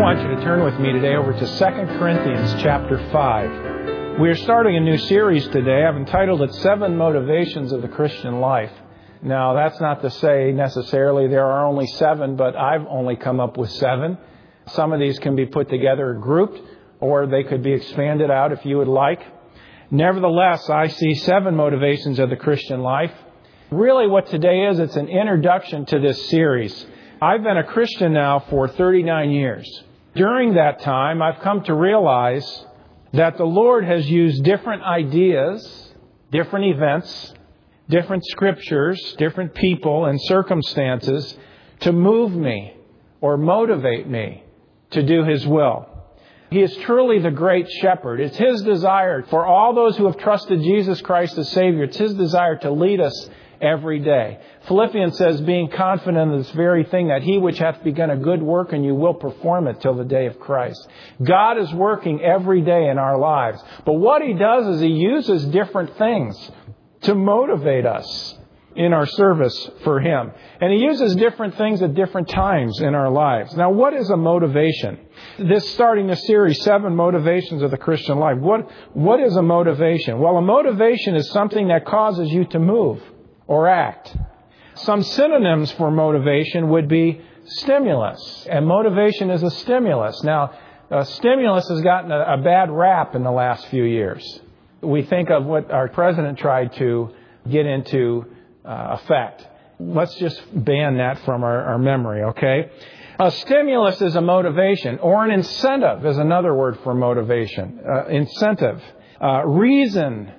want you to turn with me today over to 2 Corinthians chapter 5. We are starting a new series today. I've entitled it 7 Motivations of the Christian Life. Now, that's not to say necessarily there are only 7, but I've only come up with 7. Some of these can be put together grouped, or they could be expanded out if you would like. Nevertheless, I see 7 motivations of the Christian life. Really what today is, it's an introduction to this series. I've been a Christian now for 39 years. During that time, I've come to realize that the Lord has used different ideas, different events, different scriptures, different people and circumstances to move me or motivate me to do His will. He is truly the great shepherd. It's His desire for all those who have trusted Jesus Christ as Savior. It's His desire to lead us every day. Philippians says, being confident of this very thing, that He which hath begun a good work in you will perform it till the day of Christ. God is working every day in our lives. But what He does is He uses different things to motivate us in our service for Him. And He uses different things at different times in our lives. Now, what is a motivation? Starting this series, 7 Motivations of the Christian Life. What is a motivation? Well, a motivation is something that causes you to move or act. Some synonyms for motivation would be stimulus. And motivation is a stimulus. Now, stimulus has gotten a bad rap in the last few years. We think of what our president tried to get into effect. Let's just ban that from our memory, okay? A stimulus is a motivation, or an incentive is another word for motivation. Incentive. A reason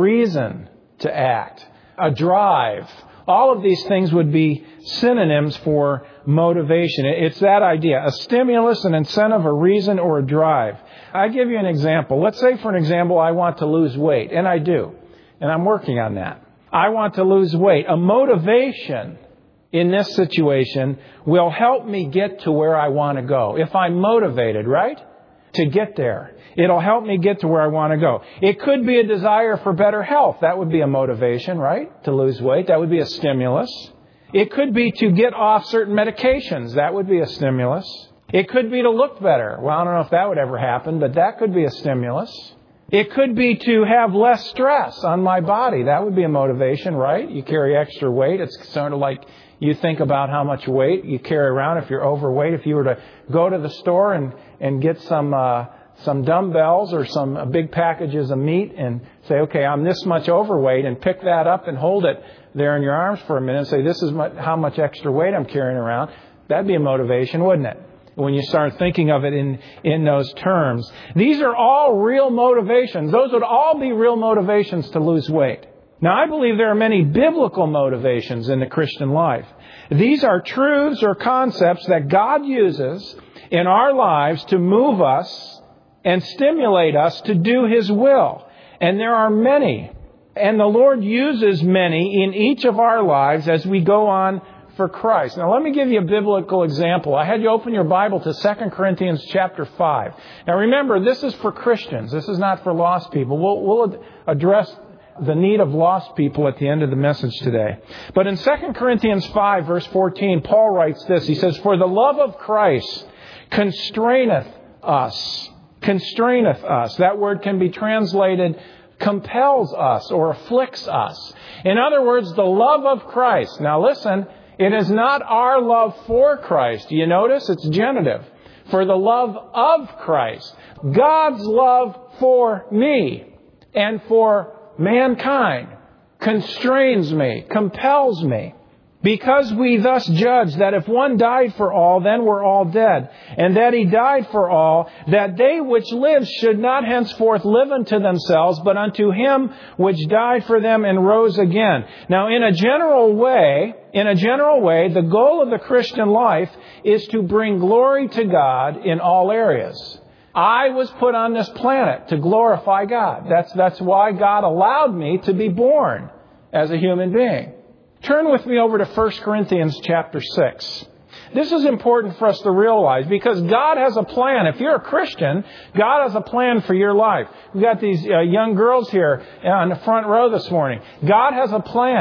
to act. A drive. All of these things would be synonyms for motivation. It's that idea. A stimulus, an incentive, a reason, or a drive. I give you an example. Let's say, for an example, I want to lose weight. And I do. And I'm working on that. I want to lose weight. A motivation in this situation will help me get to where I want to go. If I'm motivated, right? To get there. It'll help me get to where I want to go. It could be a desire for better health. That would be a motivation, right? To lose weight. That would be a stimulus. It could be to get off certain medications. That would be a stimulus. It could be to look better. Well, I don't know if that would ever happen, but that could be a stimulus. It could be to have less stress on my body. That would be a motivation, right? You carry extra weight. It's sort of like you think about how much weight you carry around if you're overweight. If you were to go to the store and get some dumbbells or some big packages of meat and say, okay, I'm this much overweight, and pick that up and hold it there in your arms for a minute and say, this is how much extra weight I'm carrying around. That'd be a motivation, wouldn't it? When you start thinking of it in those terms. These are all real motivations. Those would all be real motivations to lose weight. Now, I believe there are many biblical motivations in the Christian life. These are truths or concepts that God uses in our lives to move us and stimulate us to do His will. And there are many. And the Lord uses many in each of our lives as we go on for Christ. Now, let me give you a biblical example. I had you open your Bible to 2 Corinthians chapter 5. Now, remember, this is for Christians. This is not for lost people. We'll address the need of lost people at the end of the message today. But in 2 Corinthians 5, verse 14, Paul writes this. He says, for the love of Christ constraineth us. Constraineth us. That word can be translated compels us or afflicts us. In other words, the love of Christ. Now listen, it is not our love for Christ. Do you notice? It's genitive. For the love of Christ. God's love for me and for mankind constrains me, compels me. Because we thus judge that if one died for all, then we're all dead. And that He died for all, that they which live should not henceforth live unto themselves, but unto Him which died for them and rose again. Now, in a general way, the goal of the Christian life is to bring glory to God in all areas. I was put on this planet to glorify God. That's why God allowed me to be born as a human being. Turn with me over to 1 Corinthians chapter 6. This is important for us to realize because God has a plan. If you're a Christian, God has a plan for your life. We've got these young girls here on the front row this morning. God has a plan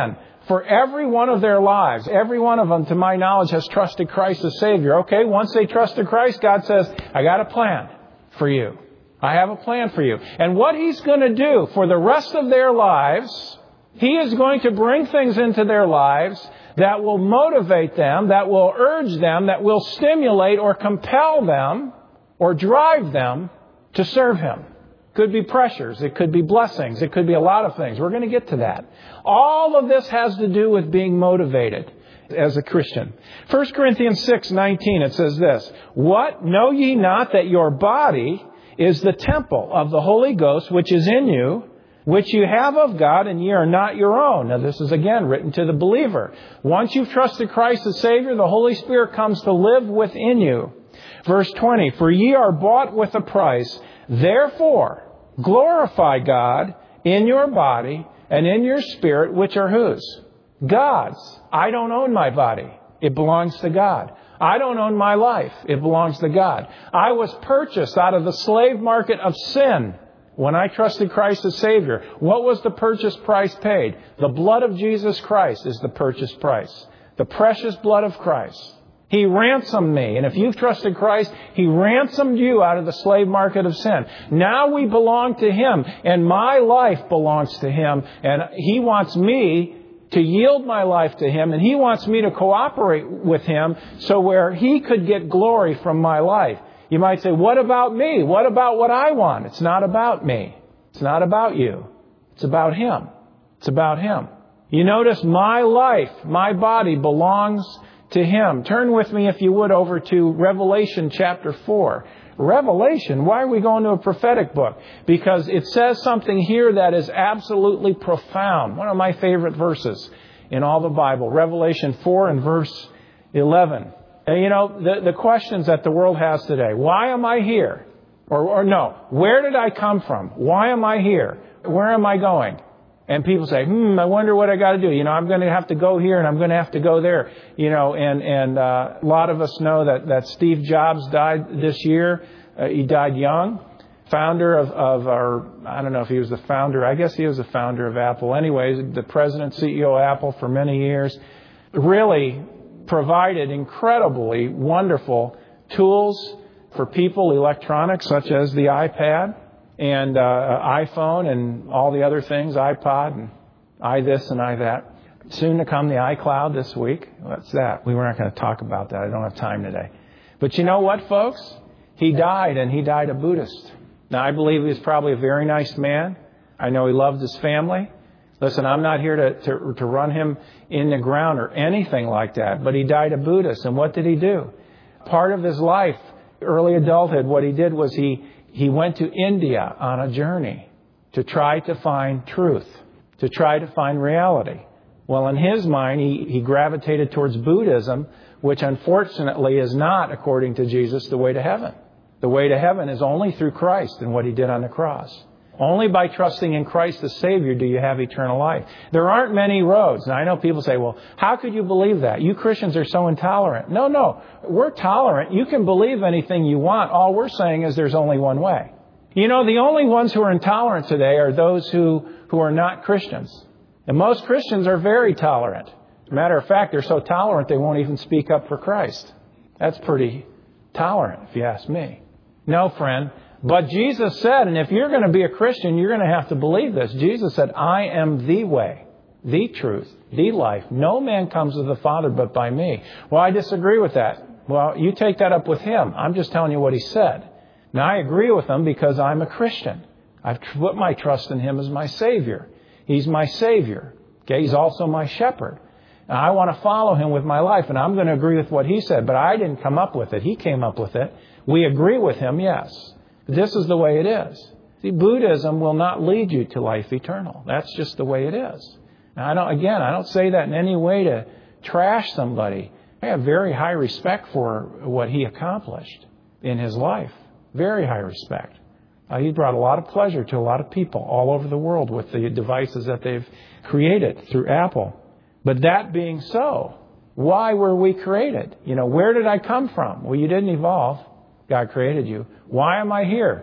for every one of their lives. Every one of them, to my knowledge, has trusted Christ as Savior. Okay, once they trusted Christ, God says, I got a plan for you. I have a plan for you. And what He's going to do for the rest of their lives, He is going to bring things into their lives that will motivate them, that will urge them, that will stimulate or compel them or drive them to serve Him. Could be pressures. It could be blessings. It could be a lot of things. We're going to get to that. All of this has to do with being motivated as a Christian. 1 Corinthians 6:19, it says this, What? Know ye not that your body is the temple of the Holy Ghost, which is in you, which you have of God, and ye are not your own. Now, this is again written to the believer. Once you've trusted Christ as Savior, the Holy Spirit comes to live within you. Verse 20, For ye are bought with a price. Therefore, glorify God in your body and in your spirit, which are whose? God's. I don't own my body. It belongs to God. I don't own my life. It belongs to God. I was purchased out of the slave market of sin when I trusted Christ as Savior. What was the purchase price paid? The blood of Jesus Christ is the purchase price. The precious blood of Christ. He ransomed me. And if you've trusted Christ, He ransomed you out of the slave market of sin. Now we belong to Him. And my life belongs to Him. And He wants me to yield my life to Him. And He wants me to cooperate with Him so where He could get glory from my life. You might say, what about me? What about what I want? It's not about me. It's not about you. It's about Him. It's about Him. You notice my life, my body belongs to Him. Turn with me, if you would, over to Revelation chapter 4. Revelation, why are we going to a prophetic book? Because it says something here that is absolutely profound. One of my favorite verses in all the Bible. Revelation 4 and verse 11. And you know, the questions that the world has today. Why am I here? Or no, where did I come from? Why am I here? Where am I going? And people say, I wonder what I got to do. You know, I'm going to have to go here and I'm going to have to go there. You know, and a lot of us know that Steve Jobs died this year. He died young. Founder of our, I don't know if he was the founder. I guess he was the founder of Apple. Anyways, the president, CEO of Apple for many years. Really provided incredibly wonderful tools for people, electronics such as the iPad. And iPhone and all the other things, iPod and iThis and iThat. Soon to come the iCloud this week. What's that? We were not going to talk about that. I don't have time today. But you know what, folks? He died, and he died a Buddhist. Now, I believe he was probably a very nice man. I know he loved his family. Listen, I'm not here to run him in the ground or anything like that. But he died a Buddhist. And what did he do? Part of his life, early adulthood, what he did was he went to India on a journey to try to find truth, to try to find reality. Well, in his mind, he gravitated towards Buddhism, which unfortunately is not, according to Jesus, the way to heaven. The way to heaven is only through Christ and what He did on the cross. Only by trusting in Christ as Savior do you have eternal life. There aren't many roads. Now, I know people say, well, how could you believe that? You Christians are so intolerant. No. We're tolerant. You can believe anything you want. All we're saying is there's only one way. You know, the only ones who are intolerant today are those who are not Christians. And most Christians are very tolerant. As a matter of fact, they're so tolerant they won't even speak up for Christ. That's pretty tolerant, if you ask me. No, friend. But Jesus said, and if you're going to be a Christian, you're going to have to believe this. Jesus said, I am the way, the truth, the life. No man comes to the Father but by me. Well, I disagree with that. Well, you take that up with Him. I'm just telling you what He said. Now, I agree with Him because I'm a Christian. I've put my trust in Him as my Savior. He's my Savior. Okay, He's also my shepherd. And I want to follow Him with my life, and I'm going to agree with what He said. But I didn't come up with it. He came up with it. We agree with Him, yes. This is the way it is. See, Buddhism will not lead you to life eternal. That's just the way it is. Now, I don't say that in any way to trash somebody. I have very high respect for what he accomplished in his life. Very high respect. He brought a lot of pleasure to a lot of people all over the world with the devices that they've created through Apple. But that being so, why were we created? You know, where did I come from? Well, you didn't evolve. God created you. Why am I here?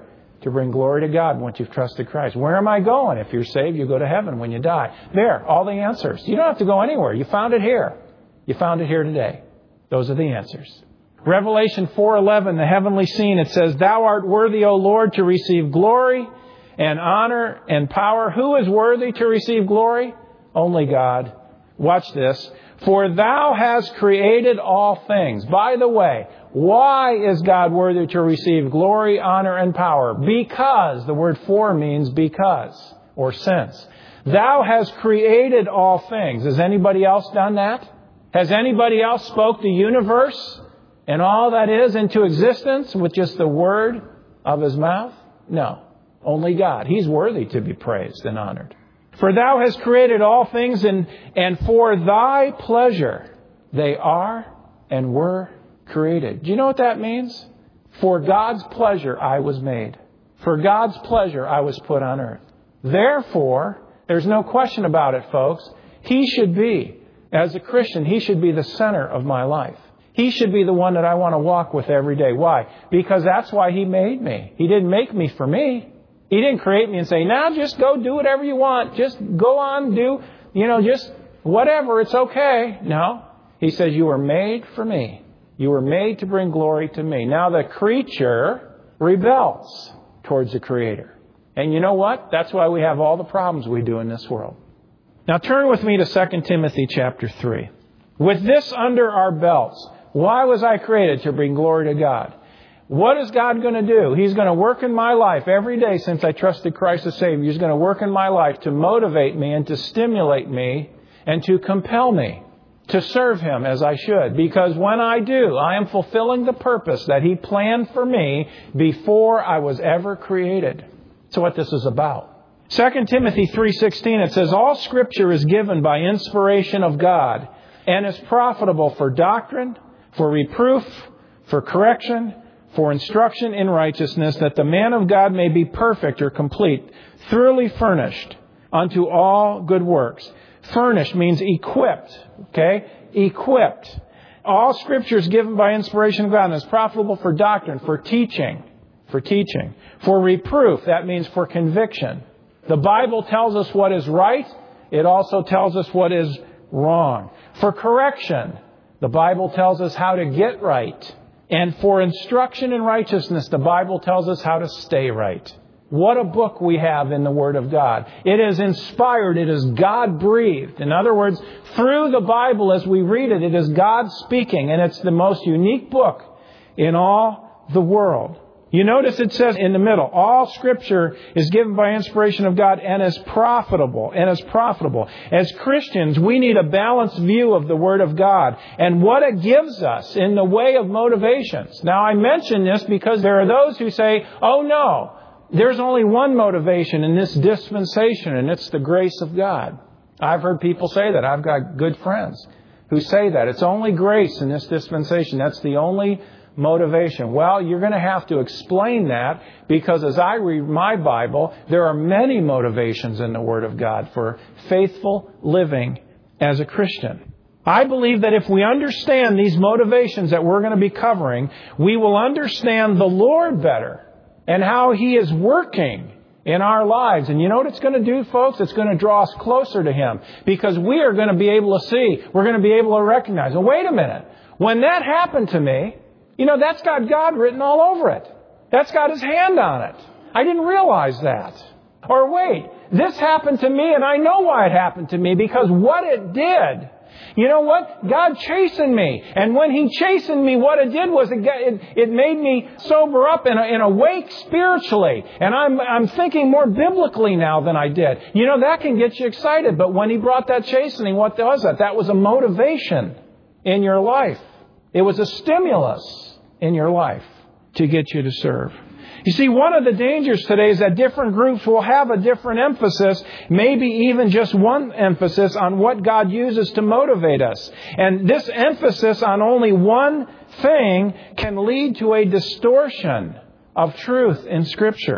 to bring glory to God once you've trusted Christ. Where am I going? If you're saved, you go to heaven when you die. There, all the answers. You don't have to go anywhere. You found it here. You found it here today. Those are the answers. Revelation 4:11, the heavenly scene, it says, Thou art worthy, O Lord, to receive glory and honor and power. Who is worthy to receive glory? Only God. Watch this. For Thou hast created all things. By the way, why is God worthy to receive glory, honor, and power? Because. The word for means because or since. Thou hast created all things. Has anybody else done that? Has anybody else spoke the universe and all that is into existence with just the word of His mouth? No. Only God. He's worthy to be praised and honored. For Thou hast created all things, and for Thy pleasure they are and were created. Do you know what that means? For God's pleasure I was made. For God's pleasure I was put on earth. Therefore, there's no question about it, folks. He should be, as a Christian, He should be the center of my life. He should be the one that I want to walk with every day. Why? Because that's why He made me. He didn't make me for me. He didn't create me and say, now just go do whatever you want. Just go on, do, just whatever. It's okay. No. He says, you were made for me. You were made to bring glory to me. Now the creature rebels towards the Creator. And you know what? That's why we have all the problems we do in this world. Now turn with me to 2 Timothy chapter 3. With this under our belts, why was I created? To bring glory to God. What is God going to do? He's going to work in my life every day since I trusted Christ as Savior. He's going to work in my life to motivate me and to stimulate me and to compel me to serve Him as I should. Because when I do, I am fulfilling the purpose that He planned for me before I was ever created. That's what this is about. 2 Timothy 3:16, it says, All Scripture is given by inspiration of God and is profitable for doctrine, for reproof, for correction, for instruction in righteousness, that the man of God may be perfect or complete, thoroughly furnished unto all good works. Furnished means equipped. Okay? Equipped. All Scripture is given by inspiration of God and is profitable for doctrine, for teaching. For reproof, that means for conviction. The Bible tells us what is right. It also tells us what is wrong. For correction, the Bible tells us how to get right. And for instruction in righteousness, the Bible tells us how to stay right. What a book we have in the Word of God. It is inspired. It is God-breathed. In other words, through the Bible as we read it, it is God speaking. And it's the most unique book in all the world. You notice it says in the middle, all Scripture is given by inspiration of God and is profitable. As Christians, we need a balanced view of the Word of God and what it gives us in the way of motivations. Now, I mention this because there are those who say, oh no, there's only one motivation in this dispensation, and it's the grace of God. I've heard people say that. I've got good friends who say that. It's only grace in this dispensation. That's the only motivation. Well, you're going to have to explain that, because as I read my Bible, there are many motivations in the Word of God for faithful living as a Christian. I believe that if we understand these motivations that we're going to be covering, we will understand the Lord better and how He is working in our lives. And you know what it's going to do, folks? It's going to draw us closer to Him, because we are going to be able to see, we're going to be able to recognize, oh, wait a minute, when that happened to me, that's got God written all over it. That's got His hand on it. I didn't realize that. Or wait, this happened to me and I know why it happened to me, because what it did, you know what? God chastened me. And when He chastened me, what it did was it made me sober up and awake spiritually. And I'm thinking more biblically now than I did. That can get you excited. But when He brought that chastening, what was that? That was a motivation in your life. It was a stimulus in your life to get you to serve. You see, one of the dangers today is that different groups will have a different emphasis, maybe even just one emphasis on what God uses to motivate us. And this emphasis on only one thing can lead to a distortion of truth in Scripture.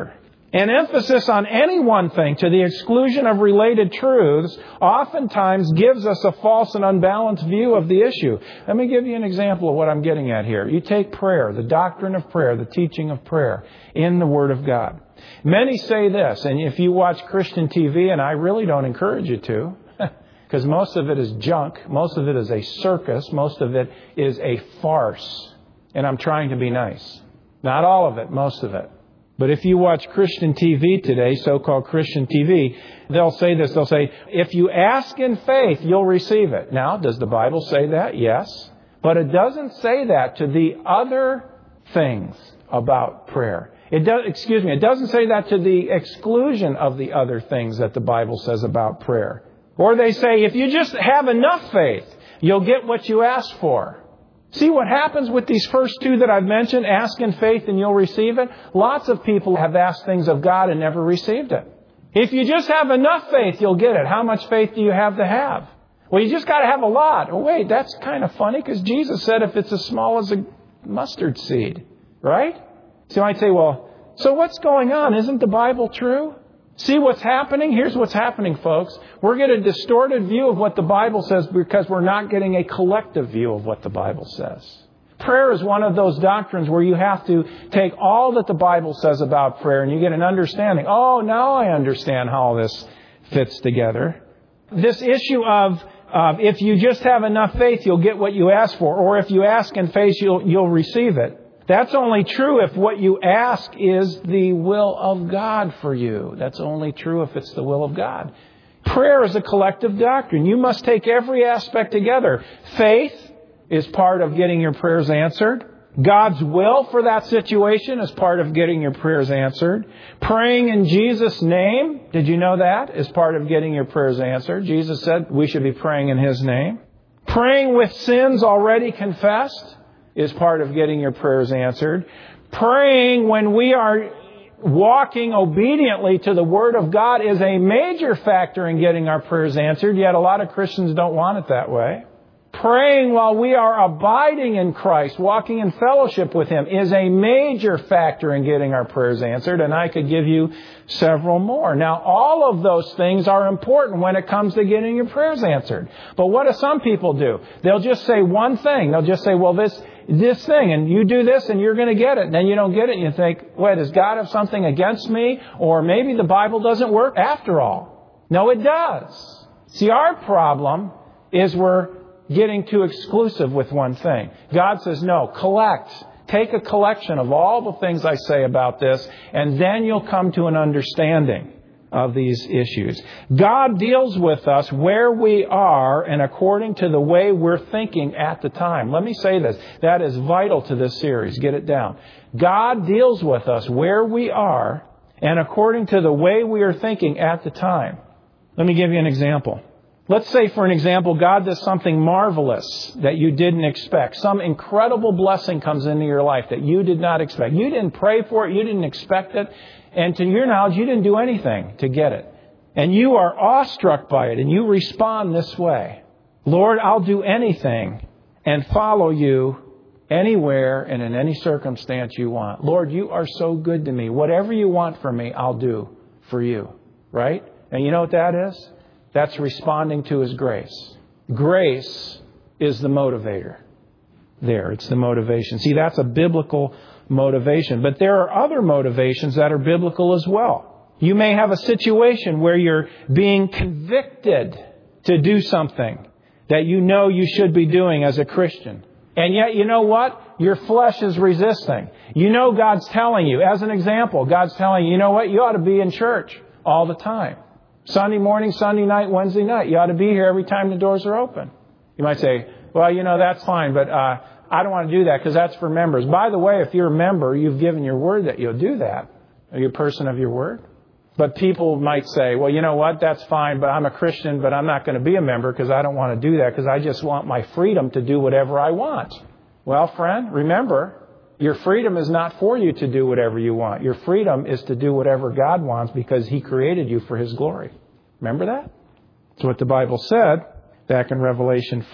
An emphasis on any one thing to the exclusion of related truths oftentimes gives us a false and unbalanced view of the issue. Let me give you an example of what I'm getting at here. You take prayer, the doctrine of prayer, the teaching of prayer in the Word of God. Many say this, and if you watch Christian TV, and I really don't encourage you to, because most of it is junk, most of it is a circus, most of it is a farce. And I'm trying to be nice. Not all of it, most of it. But if you watch Christian TV today, so-called Christian TV, they'll say this. They'll say, if you ask in faith, you'll receive it. Now, does the Bible say that? Yes. But it doesn't say that to the other things about prayer. It doesn't say that to the exclusion of the other things that the Bible says about prayer. Or they say, if you just have enough faith, you'll get what you ask for. See what happens with these first two that I've mentioned, ask in faith and you'll receive it? Lots of people have asked things of God and never received it. If you just have enough faith, you'll get it. How much faith do you have to have? Well, you just got to have a lot. Oh, wait, that's kind of funny because Jesus said if it's as small as a mustard seed, right? So you might say, well, so what's going on? Isn't the Bible true? See what's happening? Here's what's happening, folks. We're getting a distorted view of what the Bible says because we're not getting a collective view of what the Bible says. Prayer is one of those doctrines where you have to take all that the Bible says about prayer and you get an understanding. Oh, now I understand how all this fits together. This issue of if you just have enough faith, you'll get what you ask for. Or if you ask in faith, you'll receive it. That's only true if what you ask is the will of God for you. That's only true if it's the will of God. Prayer is a collective doctrine. You must take every aspect together. Faith is part of getting your prayers answered. God's will for that situation is part of getting your prayers answered. Praying in Jesus' name, did you know that, is part of getting your prayers answered. Jesus said we should be praying in His name. Praying with sins already confessed is part of getting your prayers answered. Praying when we are walking obediently to the Word of God is a major factor in getting our prayers answered, yet a lot of Christians don't want it that way. Praying while we are abiding in Christ, walking in fellowship with Him, is a major factor in getting our prayers answered, and I could give you several more. Now, all of those things are important when it comes to getting your prayers answered. But what do some people do? They'll just say one thing. They'll just say, well, this thing, and you do this, and you're going to get it. And then you don't get it, and you think, wait, does God have something against me? Or maybe the Bible doesn't work after all. No, it does. See, our problem is we're getting too exclusive with one thing. God says, no, collect. Take a collection of all the things I say about this, and then you'll come to an understanding of these issues. God deals with us where we are and according to the way we're thinking at the time. Let me say this. That is vital to this series. Get it down. God deals with us where we are and according to the way we are thinking at the time. Let me give you an example. Let's say, for an example, God does something marvelous that you didn't expect. Some incredible blessing comes into your life that you did not expect. You didn't pray for it. You didn't expect it. And to your knowledge, you didn't do anything to get it. And you are awestruck by it. And you respond this way. Lord, I'll do anything and follow you anywhere and in any circumstance you want. Lord, you are so good to me. Whatever you want from me, I'll do for you. Right? And you know what that is? That's responding to His grace. Grace is the motivator. There, it's the motivation. See, that's a biblical motivation. But there are other motivations that are biblical as well. You may have a situation where you're being convicted to do something that you know you should be doing as a Christian. And yet, you know what? Your flesh is resisting. You know God's telling you. As an example, God's telling you, you know what? You ought to be in church all the time. Sunday morning, Sunday night, Wednesday night. You ought to be here every time the doors are open. You might say, well, you know, that's fine, but I don't want to do that because that's for members. By the way, if you're a member, you've given your word that you'll do that. Are you a person of your word? But people might say, well, you know what? That's fine, but I'm a Christian, but I'm not going to be a member because I don't want to do that because I just want my freedom to do whatever I want. Well, friend, remember, your freedom is not for you to do whatever you want. Your freedom is to do whatever God wants because He created you for His glory. Remember that? That's what the Bible said back in Revelation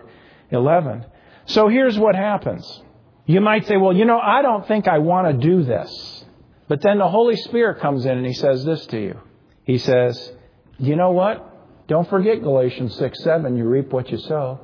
4:11. So here's what happens. You might say, well, you know, I don't think I want to do this. But then the Holy Spirit comes in and He says this to you. He says, you know what? Don't forget Galatians 6:7. You reap what you sow.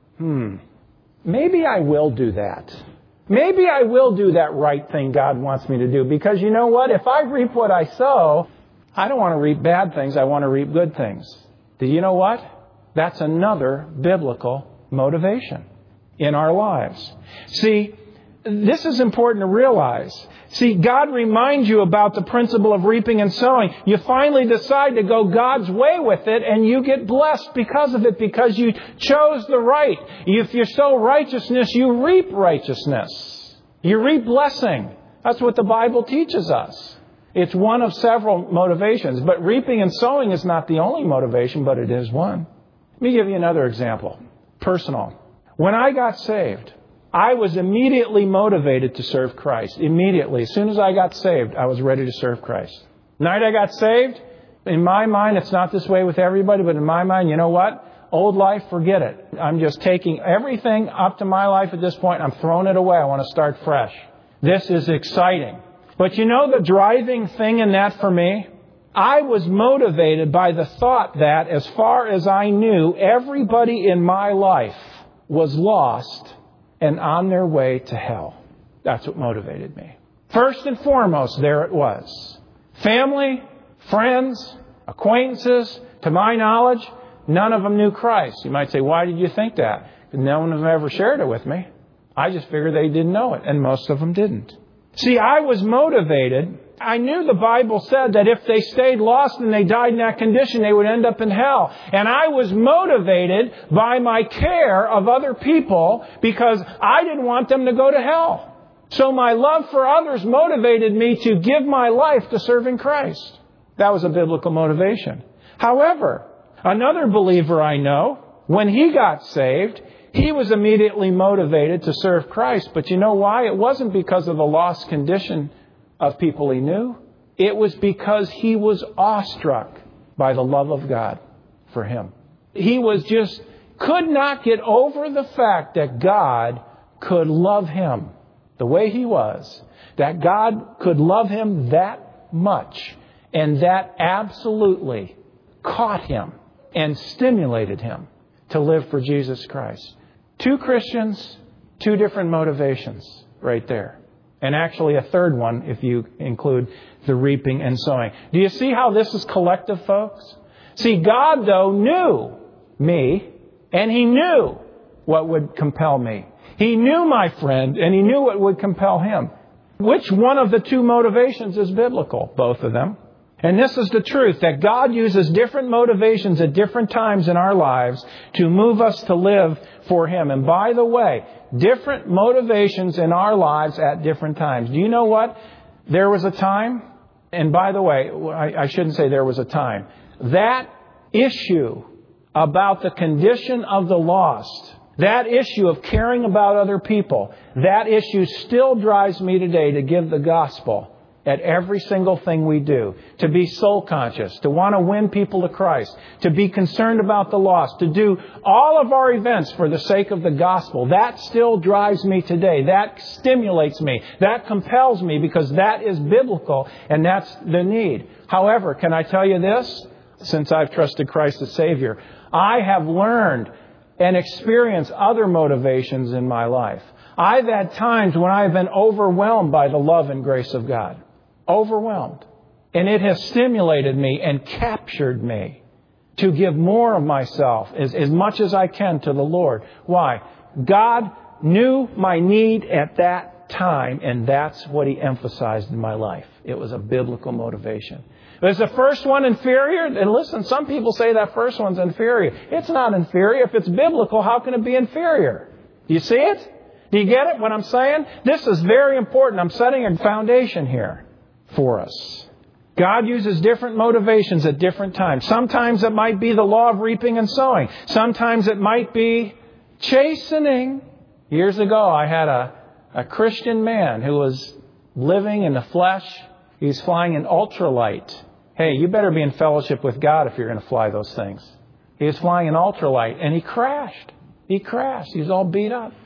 Maybe I will do that. Maybe I will do that right thing God wants me to do. Because you know what? If I reap what I sow, I don't want to reap bad things. I want to reap good things. Do you know what? That's another biblical motivation in our lives. See, this is important to realize. See, God reminds you about the principle of reaping and sowing. You finally decide to go God's way with it, and you get blessed because of it, because you chose the right. If you sow righteousness, you reap righteousness. You reap blessing. That's what the Bible teaches us. It's one of several motivations. But reaping and sowing is not the only motivation, but it is one. Let me give you another example. Personal. When I got saved, I was immediately motivated to serve Christ. Immediately. As soon as I got saved, I was ready to serve Christ. The night I got saved, in my mind, it's not this way with everybody, but in my mind, you know what? Old life, forget it. I'm just taking everything up to my life at this point. I'm throwing it away. I want to start fresh. This is exciting. But you know the driving thing in that for me? I was motivated by the thought that, as far as I knew, everybody in my life was lost and on their way to hell. That's what motivated me. First and foremost, there it was. Family, friends, acquaintances, to my knowledge, none of them knew Christ. You might say, why did you think that? Because no one of them ever shared it with me. I just figured they didn't know it, and most of them didn't. See, I was motivated. I knew the Bible said that if they stayed lost and they died in that condition, they would end up in hell. And I was motivated by my care of other people because I didn't want them to go to hell. So my love for others motivated me to give my life to serving Christ. That was a biblical motivation. However, another believer I know, when he got saved, he was immediately motivated to serve Christ. But you know why? It wasn't because of the lost condition of people he knew. It was because he was awestruck by the love of God for him. He could not get over the fact that God could love him the way he was. That God could love him that much. And that absolutely caught him and stimulated him to live for Jesus Christ. Two Christians, two different motivations right there. And actually a third one if you include the reaping and sowing. Do you see how this is collective, folks? See, God, though, knew me, and He knew what would compel me. He knew my friend, and He knew what would compel him. Which one of the two motivations is biblical? Both of them. And this is the truth, that God uses different motivations at different times in our lives to move us to live for Him. And by the way, different motivations in our lives at different times. Do you know what? There was a time, and by the way, I shouldn't say there was a time. That issue about the condition of the lost, that issue of caring about other people, that issue still drives me today to give the gospel at every single thing we do. To be soul conscious, to want to win people to Christ, to be concerned about the lost, to do all of our events for the sake of the gospel. That still drives me today. That stimulates me. That compels me because that is biblical and that's the need. However, can I tell you this? Since I've trusted Christ as Savior, I have learned and experienced other motivations in my life. I've had times when I've been overwhelmed by the love and grace of God. Overwhelmed. And it has stimulated me and captured me to give more of myself, as much as I can, to the Lord. Why? God knew my need at that time, and that's what He emphasized in my life. It was a biblical motivation. Is the first one inferior? And listen, some people say that first one's inferior. It's not inferior. If it's biblical, how can it be inferior? Do you see it? Do you get it, what I'm saying? This is very important. I'm setting a foundation here for us. God uses different motivations at different times. Sometimes it might be the law of reaping and sowing. Sometimes it might be chastening. Years ago, I had a Christian man who was living in the flesh. He's flying an ultralight. Hey, you better be in fellowship with God if you're going to fly those things. He was flying an ultralight and he crashed. He was all beat up.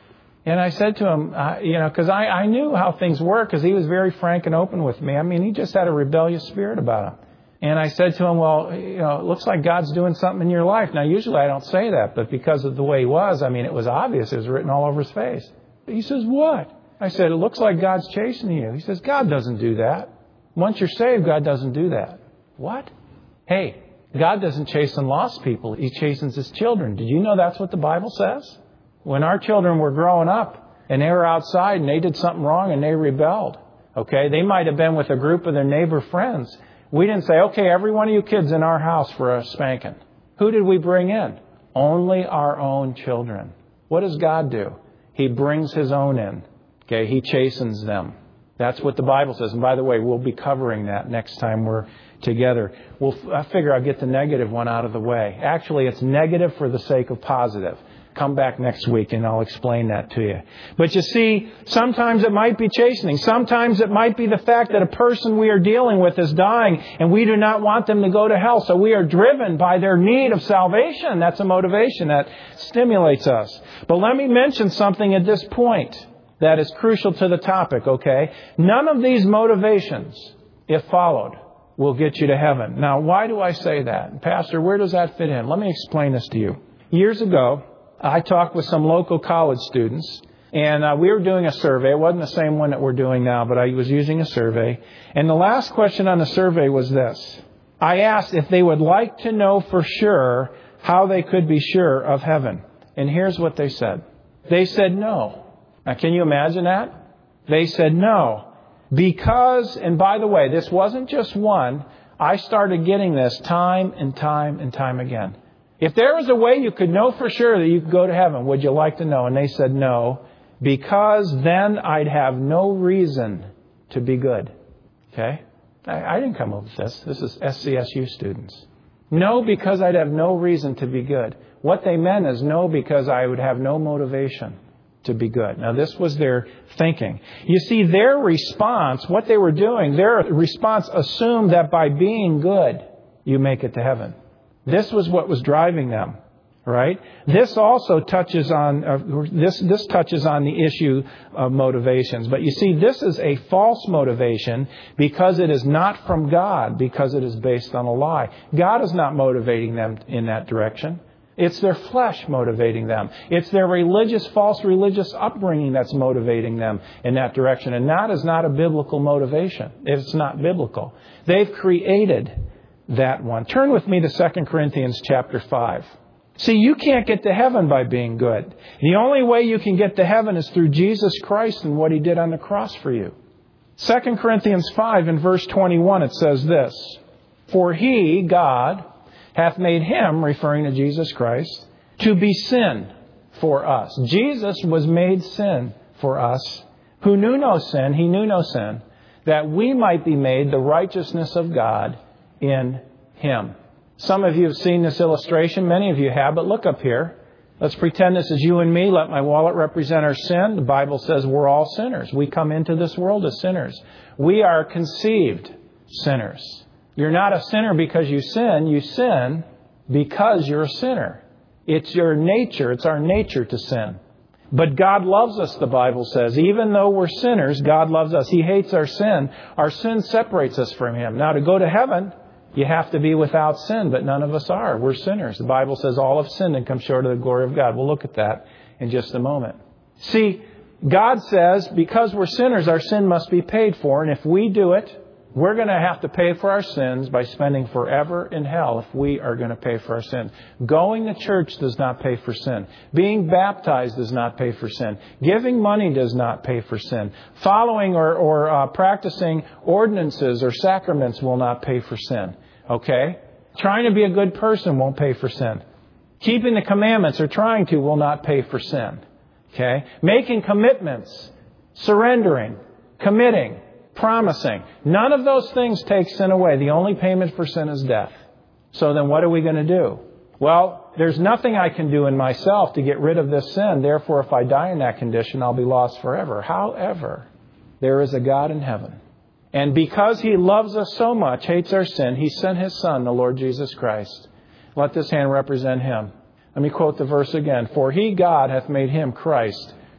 And I said to him, because I knew how things work, because he was very frank and open with me. I mean, he just had a rebellious spirit about him. And I said to him, well, it looks like God's doing something in your life. Now, usually I don't say that, but because of the way he was, I mean, it was obvious. It was written all over his face. He says, what? I said, it looks like God's chastening you. He says, God doesn't do that. Once you're saved, God doesn't do that. What? Hey, God doesn't chasten lost people. He chastens His children. Did you know that's what the Bible says? When our children were growing up and they were outside and they did something wrong and they rebelled, okay, they might have been with a group of their neighbor friends. We didn't say, okay, every one of you kids in our house for a spanking. Who did we bring in? Only our own children. What does God do? He brings His own in. Okay, He chastens them. That's what the Bible says. And by the way, we'll be covering that next time we're together. I figure I'll get the negative one out of the way. Actually, it's negative for the sake of positive. Come back next week and I'll explain that to you. But you see, sometimes it might be chastening. Sometimes it might be the fact that a person we are dealing with is dying and we do not want them to go to hell. So we are driven by their need of salvation. That's a motivation that stimulates us. But let me mention something at this point that is crucial to the topic, okay? None of these motivations, if followed, will get you to heaven. Now, why do I say that? Pastor, where does that fit in? Let me explain this to you. Years ago, I talked with some local college students, and we were doing a survey. It wasn't the same one that we're doing now, but I was using a survey. And the last question on the survey was this. I asked if they would like to know for sure how they could be sure of heaven. And here's what they said. They said no. Now, can you imagine that? They said no. Because, and by the way, this wasn't just one. I started getting this time and time and time again. If there was a way you could know for sure that you could go to heaven, would you like to know? And they said no, because then I'd have no reason to be good. Okay? I didn't come up with this. This is SCSU students. No, because I'd have no reason to be good. What they meant is no, because I would have no motivation to be good. Now, this was their thinking. You see, their response, what they were doing, their response assumed that by being good, you make it to heaven. This was what was driving them, right? This also touches on this touches on the issue of motivations. But you see, this is a false motivation because it is not from God, because it is based on a lie. God is not motivating them in that direction. It's their flesh motivating them. It's their false religious upbringing that's motivating them in that direction. And that is not a biblical motivation. It's not biblical. They've created that one. Turn with me to 2 Corinthians chapter 5. See, you can't get to heaven by being good. The only way you can get to heaven is through Jesus Christ and what He did on the cross for you. 2 Corinthians 5 in verse 21, it says this, For He, God, hath made Him, referring to Jesus Christ, to be sin for us. Jesus was made sin for us, who knew no sin, He knew no sin, that we might be made the righteousness of God in Him. Some of you have seen this illustration. Many of you have, but look up here. Let's pretend this is you and me. Let my wallet represent our sin. The Bible says we're all sinners. We come into this world as sinners. We are conceived sinners. You're not a sinner because you sin. You sin because you're a sinner. It's your nature. It's our nature to sin. But God loves us, the Bible says. Even though we're sinners, God loves us. He hates our sin. Our sin separates us from Him. Now, to go to heaven, you have to be without sin, but none of us are. We're sinners. The Bible says all have sinned and come short of the glory of God. We'll look at that in just a moment. See, God says because we're sinners, our sin must be paid for. And if we do it, we're going to have to pay for our sins by spending forever in hell if we are going to pay for our sins. Going to church does not pay for sin. Being baptized does not pay for sin. Giving money does not pay for sin. Following or practicing ordinances or sacraments will not pay for sin. Okay? Trying to be a good person won't pay for sin. Keeping the commandments or trying to will not pay for sin. Okay? Making commitments, surrendering, committing, promising. None of those things take sin away. The only payment for sin is death. So then what are we going to do? Well, there's nothing I can do in myself to get rid of this sin. Therefore, if I die in that condition, I'll be lost forever. However, there is a God in heaven. And because He loves us so much, hates our sin, He sent His Son, the Lord Jesus Christ. Let this hand represent Him. Let me quote the verse again. For He, God, hath made Him, Christ,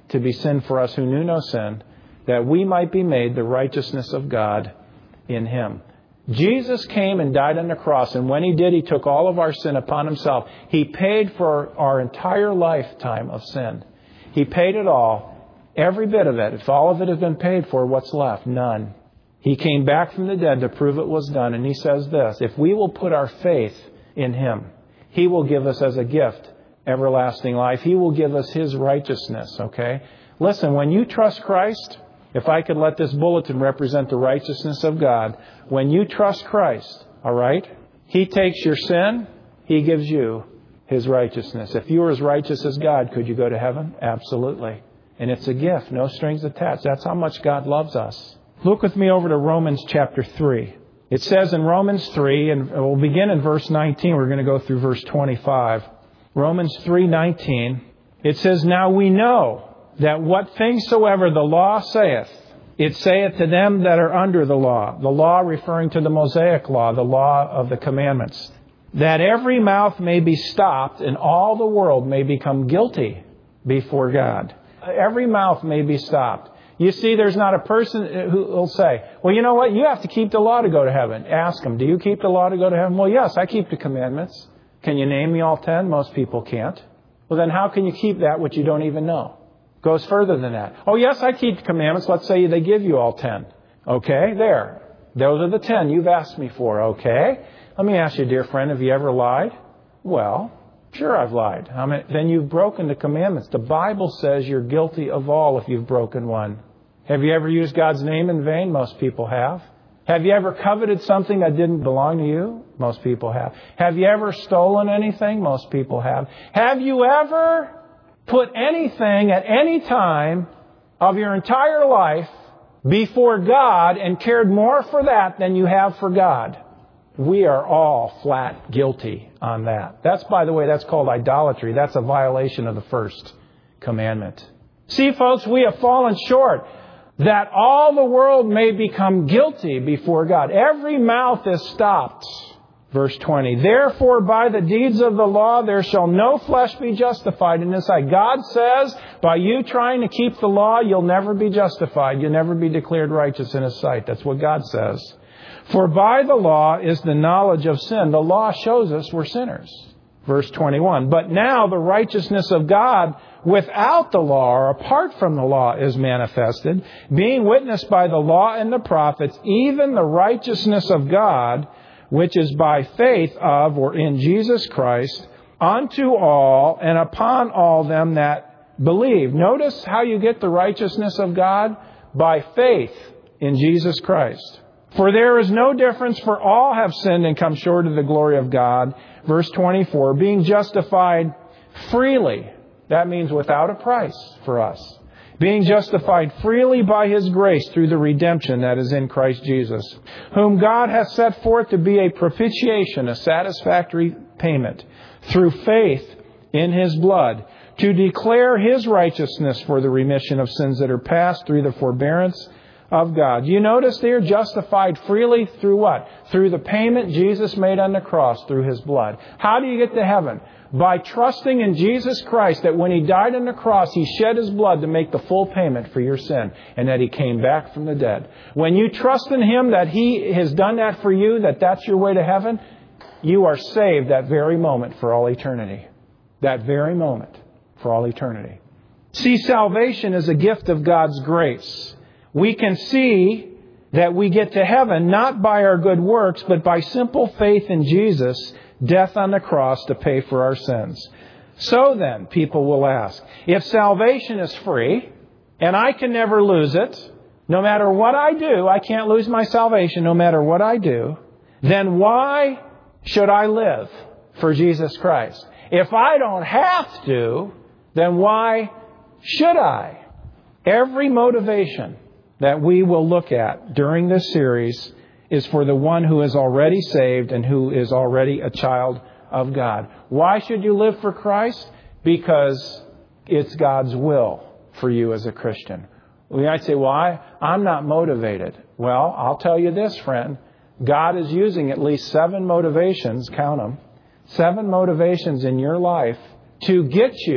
to be sin for us who knew no sin, that we might be made the righteousness of God in Him. Jesus came and died on the cross, and when He did, He took all of our sin upon Himself. He paid for our entire lifetime of sin. He paid it all, every bit of it. If all of it has been paid for, what's left? None. He came back from the dead to prove it was done, and He says this, if we will put our faith in Him, He will give us as a gift everlasting life. He will give us His righteousness, okay? Listen, when you trust Christ, if I could let this bulletin represent the righteousness of God, when you trust Christ, all right, He takes your sin, He gives you His righteousness. If you were as righteous as God, could you go to heaven? Absolutely. And it's a gift, no strings attached. That's how much God loves us. Look with me over to Romans chapter 3. It says in Romans 3, and we'll begin in verse 19. We're going to go through verse 25. Romans 3:19. It says, now we know that what things soever the law saith, it saith to them that are under the law referring to the Mosaic law, the law of the commandments, that every mouth may be stopped and all the world may become guilty before God. Every mouth may be stopped. You see, there's not a person who will say, well, you know what? You have to keep the law to go to heaven. Ask them, do you keep the law to go to heaven? Well, yes, I keep the commandments. Can you name me all 10? Most people can't. Well, then how can you keep that which you don't even know? Goes further than that. Oh, yes, I keep the commandments. Let's say they give you all 10. Okay, there. Those are the 10 you've asked me for. Okay. Let me ask you, dear friend, have you ever lied? Well, sure I've lied. Then you've broken the commandments. The Bible says you're guilty of all if you've broken one. Have you ever used God's name in vain? Most people have. Have you ever coveted something that didn't belong to you? Most people have. Have you ever stolen anything? Most people have. Have you ever put anything at any time of your entire life before God and cared more for that than you have for God? We are all flat guilty on that. That's, by the way, that's called idolatry. That's a violation of the first commandment. See, folks, we have fallen short, that all the world may become guilty before God. Every mouth is stopped. Verse 20, therefore by the deeds of the law there shall no flesh be justified in His sight. God says, by you trying to keep the law, you'll never be justified. You'll never be declared righteous in His sight. That's what God says. For by the law is the knowledge of sin. The law shows us we're sinners. Verse 21, but now the righteousness of God without the law or apart from the law is manifested, being witnessed by the law and the prophets, even the righteousness of God, which is by faith of or in Jesus Christ, unto all and upon all them that believe. Notice how you get the righteousness of God? By faith in Jesus Christ. For there is no difference, for all have sinned and come short of the glory of God. Verse 24, being justified freely. That means without a price for us. Being justified freely by His grace through the redemption that is in Christ Jesus, whom God hath set forth to be a propitiation, a satisfactory payment, through faith in His blood, to declare His righteousness for the remission of sins that are past through the forbearance of God. You notice they're justified freely through what? Through the payment Jesus made on the cross through His blood. How do you get to heaven? By trusting in Jesus Christ, that when He died on the cross, He shed His blood to make the full payment for your sin, and that He came back from the dead. When you trust in Him that He has done that for you, that that's your way to heaven, you are saved that very moment for all eternity. That very moment for all eternity. See, salvation is a gift of God's grace. We can see that we get to heaven not by our good works, but by simple faith in Jesus' death on the cross to pay for our sins. So then, people will ask, if salvation is free, and I can never lose it, no matter what I do, I can't lose my salvation no matter what I do, then why should I live for Jesus Christ? If I don't have to, then why should I? Every motivation that we will look at during this series is for the one who is already saved and who is already a child of God. Why should you live for Christ? Because it's God's will for you as a Christian. We might say, why? I'm not motivated. Well, I'll tell you this, friend. God is using at least 7 motivations, count them, 7 motivations in your life to get you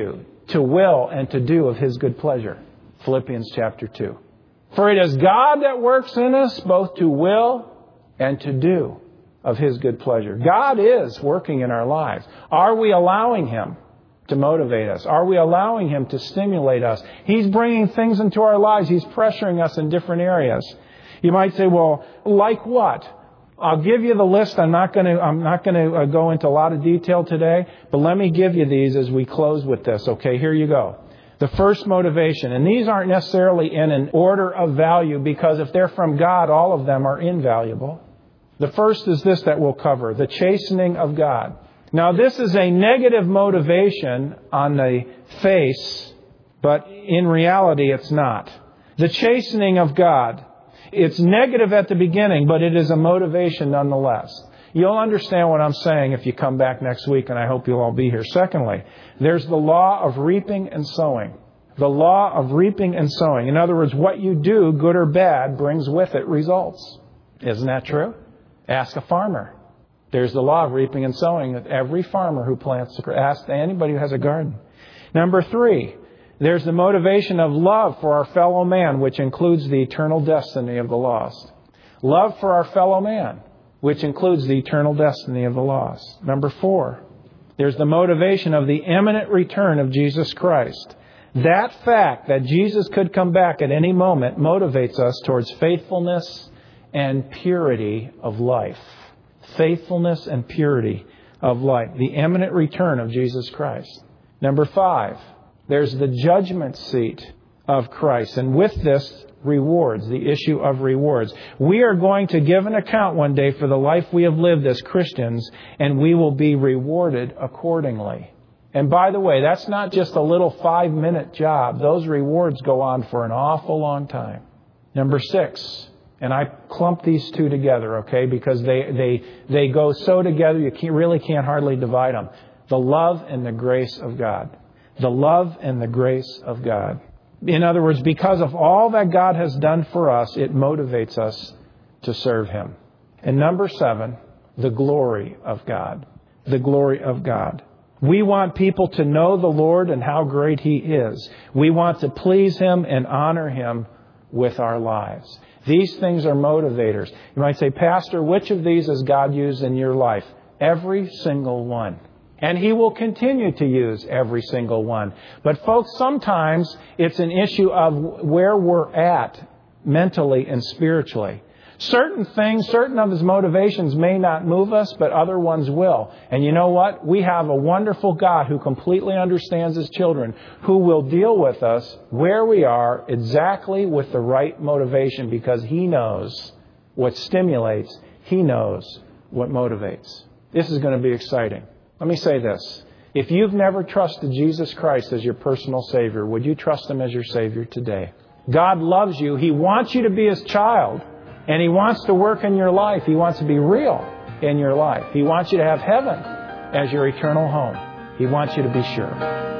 to will and to do of His good pleasure. Philippians chapter 2. For it is God that works in us both to will and to do of His good pleasure. God is working in our lives. Are we allowing Him to motivate us? Are we allowing Him to stimulate us? He's bringing things into our lives. He's pressuring us in different areas. You might say, well, like what? I'll give you the list. I'm not going to go into a lot of detail today, but let me give you these as we close with this. Okay, here you go. The first motivation, and these aren't necessarily in an order of value, because if they're from God, all of them are invaluable. The first is this that we'll cover, the chastening of God. Now, this is a negative motivation on the face, but in reality, it's not. The chastening of God. It's negative at the beginning, but it is a motivation nonetheless. You'll understand what I'm saying if you come back next week, and I hope you'll all be here. Secondly, there's the law of reaping and sowing. The law of reaping and sowing. In other words, what you do, good or bad, brings with it results. Isn't that true? Ask a farmer. There's the law of reaping and sowing that every farmer who plants, ask anybody who has a garden. Number 3, there's the motivation of love for our fellow man, which includes the eternal destiny of the lost. Love for our fellow man, which includes the eternal destiny of the lost. Number 4, there's the motivation of the imminent return of Jesus Christ. That fact that Jesus could come back at any moment motivates us towards faithfulness and purity of life. Faithfulness and purity of life. The imminent return of Jesus Christ. Number 5, there's the judgment seat of Christ. And with this, rewards, the issue of rewards. We are going to give an account one day for the life we have lived as Christians, and we will be rewarded accordingly. And by the way, that's not just a little 5-minute job. Those rewards go on for an awful long time. Number 6, and I clump these two together, okay, because they go so together you really can't hardly divide them. The love and the grace of God. The love and the grace of God. In other words, because of all that God has done for us, it motivates us to serve Him. And number 7, the glory of God. The glory of God. We want people to know the Lord and how great He is. We want to please Him and honor Him with our lives. These things are motivators. You might say, Pastor, which of these has God used in your life? Every single one. And He will continue to use every single one. But folks, sometimes it's an issue of where we're at mentally and spiritually. Certain things, certain of His motivations may not move us, but other ones will. And you know what? We have a wonderful God who completely understands His children, who will deal with us where we are exactly with the right motivation, because He knows what stimulates. He knows what motivates. This is going to be exciting. Let me say this. If you've never trusted Jesus Christ as your personal Savior, would you trust Him as your Savior today? God loves you. He wants you to be His child. And He wants to work in your life. He wants to be real in your life. He wants you to have heaven as your eternal home. He wants you to be sure.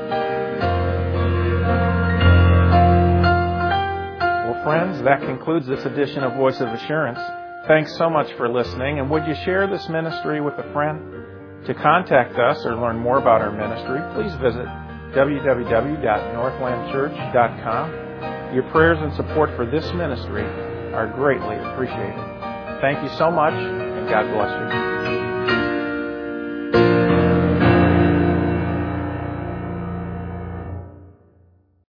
Well, friends, that concludes this edition of Voice of Assurance. Thanks so much for listening. And would you share this ministry with a friend? To contact us or learn more about our ministry, please visit www.northlandchurch.com. Your prayers and support for this ministry are greatly appreciated. Thank you so much, and God bless you.